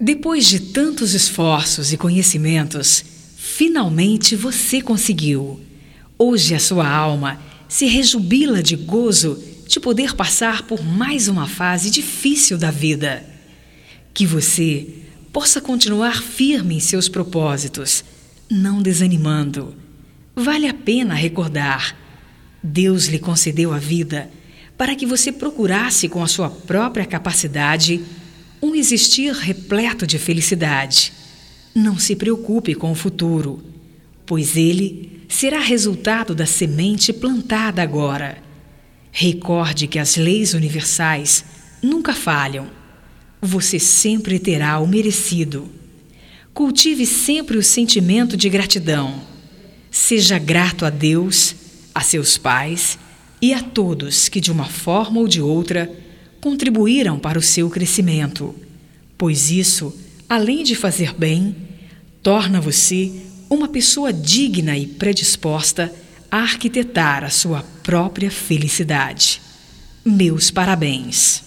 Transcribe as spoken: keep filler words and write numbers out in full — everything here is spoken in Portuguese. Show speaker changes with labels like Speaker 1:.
Speaker 1: Depois de tantos esforços e conhecimentos, finalmente você conseguiu. Hoje a sua alma se rejubila de gozo de poder passar por mais uma fase difícil da vida. Que você possa continuar firme em seus propósitos, não desanimando. Vale a pena recordar: Deus lhe concedeu a vida para que você procurasse com a sua própria capacidade um existir repleto de felicidade. Não se preocupe com o futuro, pois ele será resultado da semente plantada agora. Recorde que as leis universais nunca falham. Você sempre terá o merecido. Cultive sempre o sentimento de gratidão. Seja grato a Deus, a seus pais e a todos que, de uma forma ou de outra, contribuíram para o seu crescimento, pois isso, além de fazer bem, torna você uma pessoa digna e predisposta a arquitetar a sua própria felicidade. Meus parabéns!